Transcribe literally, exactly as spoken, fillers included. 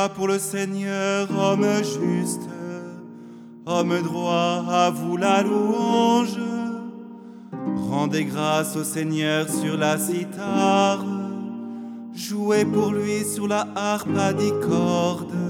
Alléluia pour le Seigneur, homme juste, homme droit, à vous la louange. Rendez grâce au Seigneur sur la cithare, jouez pour lui sur la harpe à dix cordes.